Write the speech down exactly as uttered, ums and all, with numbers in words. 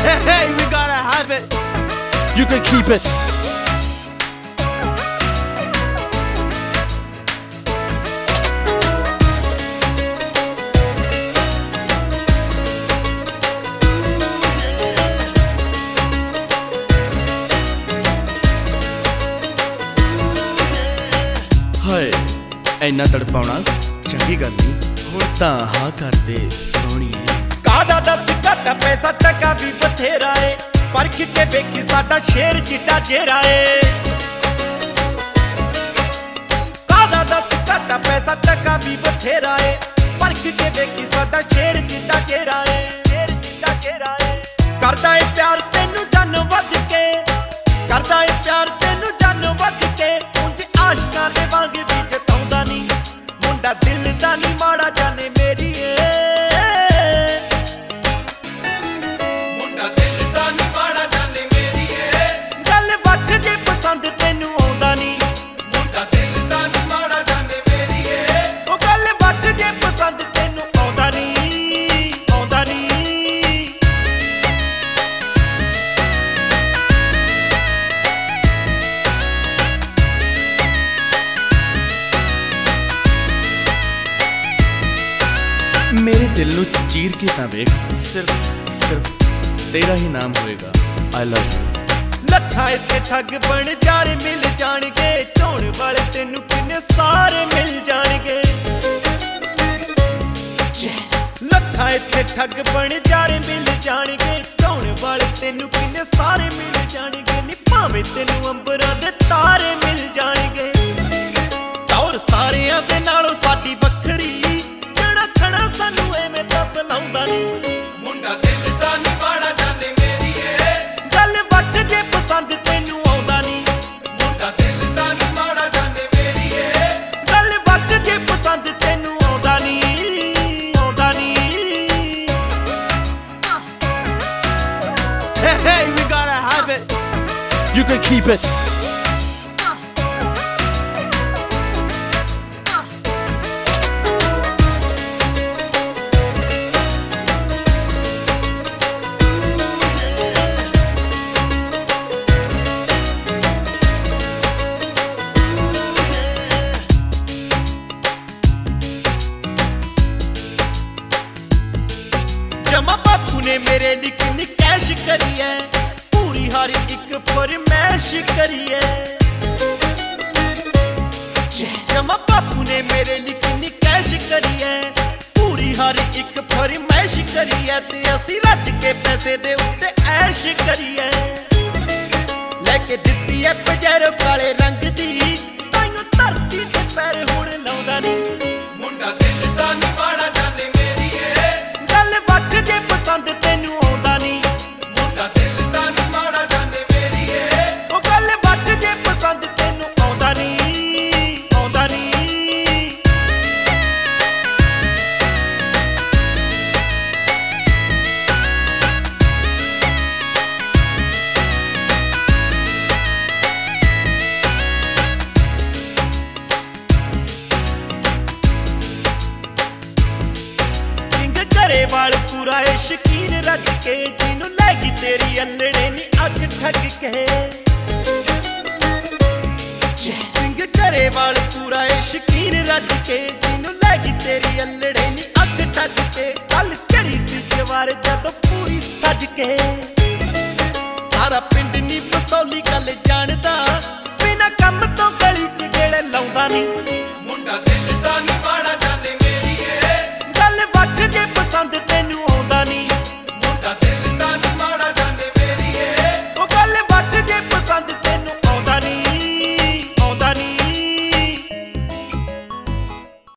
Hey, hey, we gotta have it. You can keep it. ਹਾਏ ਇੰਨਾ ਤੜਪਾਉਣਾ ਚੰਗੀ ਗੱਲ ਨਹੀਂ, ਹੁਣ ਤਾਂ ਹਾਂ ਕਰਦੇ ਸੋਹਣੀਏ। ਕਾਹਦਾ ਦੱਸ ਘਾਟਾ ਪੈਸਾ ਟਕਾ ਵੀ ਬਥੇਰਾ ਏ, ਪਰਖ ਕੇ ਵੇਖੀ ਸਾਡਾ ਸ਼ੇਰ ਜਿੱਡਾ ਚਿਹਰਾ ਏ। ਕਾਹਦਾ ਦੱਸ ਘਾਟਾ ਪੈਸਾ ਟਕਾ ਵੀ ਬਥੇਰਾ ਏ, ਪਰਖ ਕੇ ਵੇਖੀ ਸਾਡਾ ਸ਼ੇਰ ਜਿੱਡਾ ਚਿਹਰਾ ਏ। ਕਰਦਾ ਏ ਪਿਆਰ ਤੈਨੂੰ ਜਨ ਵੱਧ ਕੇ, ਕਰਦਾ ਏ ਪਿਆਰ ਤੈਨੂੰ ਜਨ ਵੱਧ ਕੇ, ਉਂਝ ਆਸ਼ਕਾਂ ਦੇ ਵਾਂਗ ਵੀ ਜਤਾਉਂਦਾ ਨੀ, ਮੁੰਡਾ ਦਿਲ ਦਾ ਨੀ ਮਾੜਾ ਜਾਣੇ ਮੇਰੀ ਏ। ਮੁੰਡਾ ਦਿਲ ਦਾ ਨੀ ਮਾੜਾ ਜਾਣੇ ਮੇਰੀ ਏ, ਗੱਲ ਵੱਖ ਜੇ ਪਸੰਦ ਤੈਨੂੰ ਆਉਂਦਾ ਨੀ, ਮੁੰਡਾ ਦਿਲ ਦਾ ਨੀ ਮਾੜਾ ਜਾਣੇ ਮੇਰੀ ਏ। ਉਹ ਗੱਲ ਵੱਖ ਜੇ ਪਸੰਦ ਤੈਨੂੰ ਆਉਂਦਾ ਨੀ, ਆਉਂਦਾ ਨੀ। ਮੇਰੇ ਦਿਲ ਨੂੰ ਚੀਰ ਕੇ ਤਾਂ ਵੇਖ, ਸਿਰਫ ਸਿਰਫ ਤੇਰਾ ਹੀ ਨਾਮ ਹੋਏਗਾ I love you। ਲੱਖਾਂ ਇੱਥੇ ਠੱਗ ਬਣ ਜਾਰੇ ਮਿਲ ਜਾਣਗੇ, ਝੋਣ ਵਾਲੇ ਤੈਨੂੰ ਕਿੰਨੇ ਸਾਰੇ ਮਿਲ ਜਾਣਗੇ। ਲੱਖਾਂ ਇੱਥੇ ਠੱਗ ਬਣ ਜਾਰੇ ਮਿਲ ਜਾਣਗੇ, ਝੋਣ ਵਾਲੇ ਤੈਨੂੰ ਕਿੰਨੇ ਸਾਰੇ ਮਿਲ ਜਾਣਗੇ। ਨੀ ਭਾਵੇਂ ਤੈਨੂੰ ਅੰਬਰਾਂ ਦੇ ਤਾਰੇ ਮਿਲ ਜਾਣਗੇ, ਦੌਰ ਸਾਰਿਆਂ ਦੇ ਨਾਲੋਂ ਸਾਡੀ ਵੱਖਰੀ, ਜਣਾ ਖਣਾ ਸਾਨੂੰ ਐਵੇਂ ਦੱਸ ਲਾਉਂਦਾ ਨੀ, ਮੁੰਡਾ ਦਿਲ ਦਾ ਨੀ ਮਾੜਾ ਜਾਣੇ ਮੇਰੀ ਏ। ਗੱਲ ਵੱਖ ਜੇ ਪਸੰਦ ਤੈਨੂੰ ਆਉਂਦਾ ਨੀ, ਮੁੰਡਾ ਦਿਲ ਦਾ ਨੀ ਮਾੜਾ ਜਾਣੇ ਮੇਰੀ ਏ। ਗੱਲ ਵੱਖ ਜੇ ਪਸੰਦ ਤੈਨੂੰ ਆਉਂਦਾ ਨੀ, ਆਉਂਦਾ ਨੀ। Hey, hey, we gotta have it. You can keep it. ਜਮਾ ਬਾਪੂ ਨੇ ਮੇਰੇ ਲਈ ਕਿੰਨੀ ਕੈਸ਼ ਕਰੀ ਐ, ਪੂਰੀ ਹਰ ਇੱਕ ਫਰਮੈਸ਼ ਕਰੀ ਐ। ਜਮਾ ਬਾਪੂ ਨੇ ਮੇਰੇ ਲਈ ਕਿੰਨੀ ਕੈਸ਼ ਕਰੀ ਐ, ਪੂਰੀ ਹਰ ਇੱਕ ਫਰਮੈਸ਼ ਕਰੀ ਐ। ਤੇ ਅਸੀਂ ਰੱਜ ਕੇ ਪੈਸੇ ਦੇ ਉੱਤੇ ਐਸ਼ ਕਰੀ ਐ, ਲੈ ਕੇ ਦਿੱਤੀ ਐ ਪਜੈਰੋ ਕਾਲੇ ਰੰਗ ਦੀ, ਤਾਈਓ ਧਰਤੀ ਤੇ ਪੈਰ ਹੁਣ ਲਾਉਂਦਾ ਨੀ, ਮੁੰਡਾ ਦਿਲ ਦਾ ਨੀ ਮਾੜਾ ਜਾਣੇ ਮੇਰੀ ਏ। ਗੱਲ ਵੱਖ ਜੇ ਪਸੰਦ ਤੈਨੂੰ ਆਉਂਦਾ ਨੀ, ਮੁੰਡਾ ਦਿਲ ਦਾ ਨੀ ਮਾੜਾ ਜਾਣੇ ਮੇਰੀ ਏ। ਉਹ ਗੱਲ ਵੱਖ ਜੇ ਪਸੰਦ ਤੈਨੂੰ ਆਉਂਦਾ ਨੀ, ਆਉਂਦਾ ਨੀ। ਘਰੇ ਵਾਲ ਪੂਰਾ ਏ ਸ਼ਕੀਨ ਰੱਜ ਕੇ, ਜਿਹਨੂੰ ਲੈ ਗਈ ਤੇਰੀ ਅਲੜੇ ਨੀ ਅੱਖ ਠੱਗ ਕੇ। ਸਿੰਘ ਘਰੇ ਵਾਲ ਪੂਰਾ ਏ ਸ਼ਕੀਨ ਰੱਜ ਕੇ, ਜਿਹਨੂੰ ਲੈ ਗਈ ਤੇਰੀ ਅਲੜੇ ਨੀ ਅੱਖ ਠੱਗ ਕੇ। ਕੱਲ ਚੜੀ ਸੀ ਜਵਾਰ ਜਦੋਂ ਪੂਰੀ ਸੱਜ ਕੇ, ਸਾਰਾ ਪਿੰਡ ਨੀ ਬਸੌਲੀ ਗੱਲ